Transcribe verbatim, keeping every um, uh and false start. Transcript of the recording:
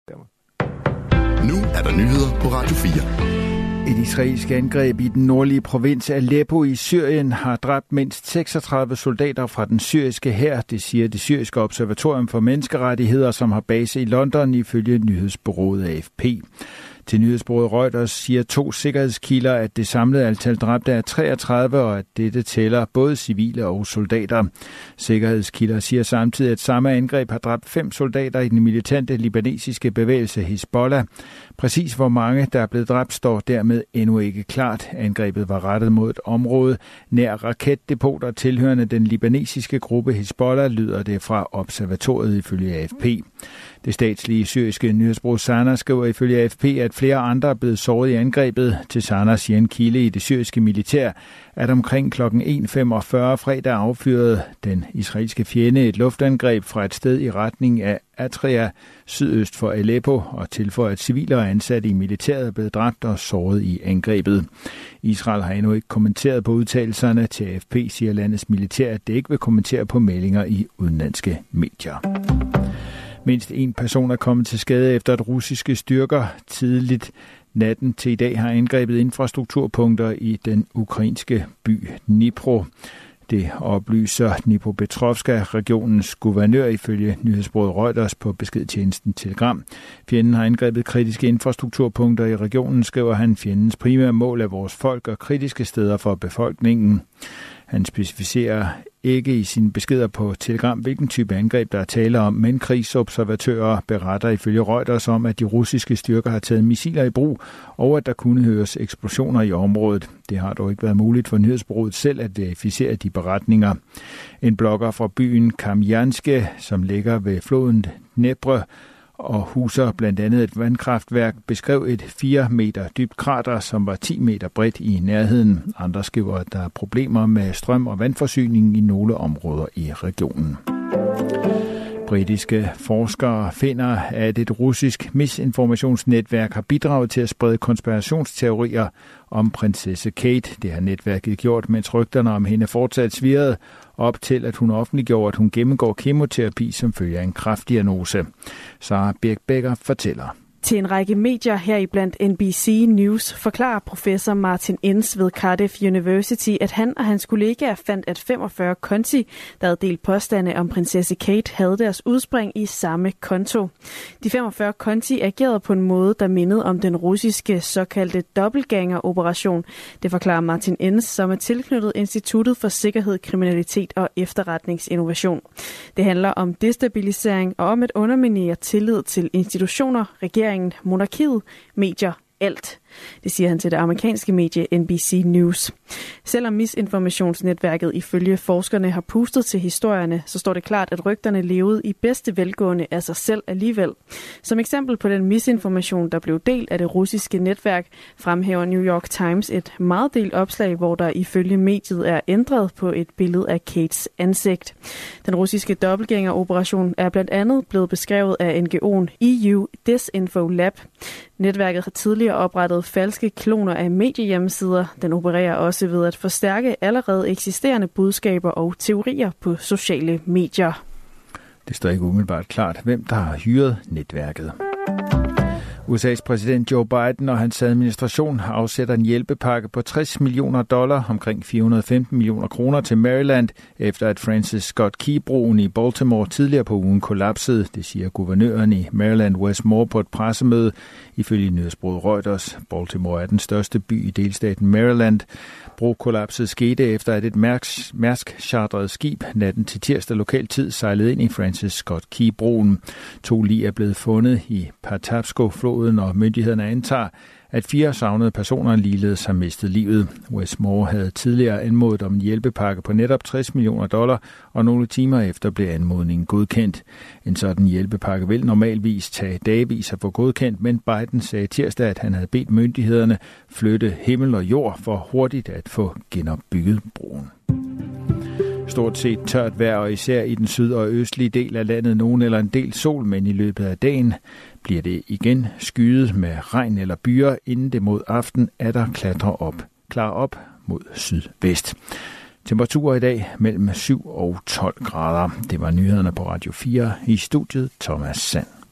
Nu er der nyheder på Radio fire. Et israelsk angreb i den nordlige provins Aleppo i Syrien har dræbt mindst seksogtredive soldater fra den syriske hær, det siger det syriske observatorium for menneskerettigheder, som har base i London ifølge nyhedsbureauet A F P. Til nyhedsbureauet Reuters siger to sikkerhedskilder, at det samlede antal dræbte er treogtredive, og at dette tæller både civile og soldater. Sikkerhedskilder siger samtidig, at samme angreb har dræbt fem soldater i den militante libanesiske bevægelse Hezbollah. Præcis hvor mange, der er blevet dræbt, står dermed endnu ikke klart. Angrebet var rettet mod et område nær raketdepoter tilhørende den libanesiske gruppe Hezbollah, lyder det fra observatoriet ifølge A F P. Det statslige syriske nyhedsbureau Sana skriver ifølge A F P, at flere andre er blevet såret i angrebet. Til Sana siger en kilde i det syriske militær, at omkring klokken en femogfyrre fredag affyrede den israelske fjende et luftangreb fra et sted i retning af Atria, sydøst for Aleppo, og tilføjer, at civile og ansatte i militæret er blevet dræbt og såret i angrebet. Israel har endnu ikke kommenteret på udtalelserne. Til A F P siger landets militær, at det ikke vil kommentere på meldinger i udenlandske medier. Mindst en person er kommet til skade efter, at russiske styrker tidligt natten til i dag har angrebet infrastrukturpunkter i den ukrainske by Dnipro. Det oplyser Dnipropetrovska-regionens guvernør ifølge nyhedsbureauet Reuters på beskedtjenesten Telegram. Fjenden har angrebet kritiske infrastrukturpunkter i regionen, skriver han. Fjendens primære mål er vores folk og kritiske steder for befolkningen. Han specificerer ikke i sine beskeder på Telegram, hvilken type angreb der er tale om, men krigsobservatører beretter ifølge Reuters om, at de russiske styrker har taget missiler i brug, og at der kunne høres eksplosioner i området. Det har dog ikke været muligt for nyhedsbureauet selv at verificere de beretninger. En blogger fra byen Kamjanske, som ligger ved floden Dnepr og huser blandt andet et vandkraftværk, beskrev et fire meter dybt krater, som var ti meter bredt i nærheden. Andre skriver, at der er problemer med strøm- og vandforsyning i nogle områder i regionen. Britiske forskere finder, at et russisk misinformationsnetværk har bidraget til at sprede konspirationsteorier om prinsesse Kate. Det har netværket gjort, mens rygterne om hende fortsat svirrede op til, at hun offentliggjorde, at hun gennemgår kemoterapi som følge af en kræftdiagnose. Sarah Birk Becker fortæller. Til en række medier heriblandt N B C News forklarer professor Martin Inns ved Cardiff University, at han og hans kollegaer fandt, at femogfyrre konti, der havde delt påstande om prinsesse Kate, havde deres udspring i samme konto. De femogfyrre konti agerede på en måde, der mindede om den russiske såkaldte dobbeltganger-operation. Det forklarer Martin Inns, som er tilknyttet Instituttet for Sikkerhed, Kriminalitet og Efterretningsinnovation. Det handler om destabilisering og om at underminere tillid til institutioner, regering, monarkiet, medier, alt. Det siger han til det amerikanske medie N B C News. Selvom misinformationsnetværket ifølge forskerne har pustet til historierne, så står det klart, at rygterne levede i bedste velgående af sig selv alligevel. Som eksempel på den misinformation, der blev delt af det russiske netværk, fremhæver New York Times et meget delt opslag, hvor der ifølge mediet er ændret på et billede af Kates ansigt. Den russiske dobbeltgængeroperation er blandt andet blevet beskrevet af N G O'en E U Disinfo Lab. Netværket har tidligere oprettet falske kloner af mediehjemmesider. Den opererer også ved at forstærke allerede eksisterende budskaber og teorier på sociale medier. Det står ikke umiddelbart klart, hvem der har hyret netværket. U S A's præsident Joe Biden og hans administration afsætter en hjælpepakke på tres millioner dollar, omkring fire hundrede og femten millioner kroner til Maryland, efter at Francis Scott Key-broen i Baltimore tidligere på ugen kollapsede. Det siger guvernøren i Maryland, Wes Moore, på et pressemøde. Ifølge nyhedsbureauet Reuters, Baltimore er den største by i delstaten Maryland. Brokollapset skete efter, at et Mærsk-chartret skib natten til tirsdag lokal tid sejlede ind i Francis Scott Key-broen. To lig er blevet fundet i Patapsco-floden, og myndighederne antager, at fire savnede personer ligeledes har mistet livet. Wes Moore havde tidligere anmodet om en hjælpepakke på netop tres millioner dollar, og nogle timer efter blev anmodningen godkendt. En sådan hjælpepakke vil normalvis tage dagevis at få godkendt, men Biden sagde tirsdag, at han havde bedt myndighederne flytte himmel og jord for hurtigt at få genopbygget broen. Stort set tørt vejr, og især i den syd- og østlige del af landet nogen eller en del sol, men i løbet af dagen bliver det igen skyet med regn eller byer, inden det mod aften er der klatrer op, klar op mod sydvest. Temperaturer i dag mellem syv og tolv grader. Det var nyhederne på Radio fire. I studiet Thomas Sand.